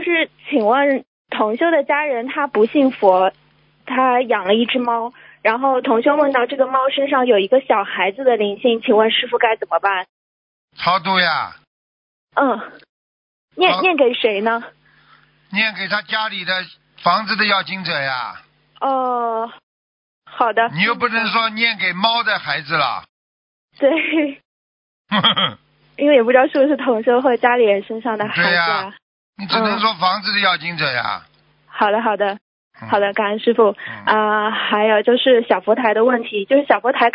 就是请问同修的家人他不信佛，他养了一只猫，然后同修问到这个猫身上有一个小孩子的灵性，请问师父该怎么办？ 超度呀。 念给谁呢？ 念给他家里的房子的要经者呀。 哦，好的。 你又不能说念给猫的孩子了。 对。因为也不知道是不是同修或家里人身上的孩子。 对呀，你只能说房子的要经者呀。 好的，感恩师父。还有就是小佛台的问题，就是小佛台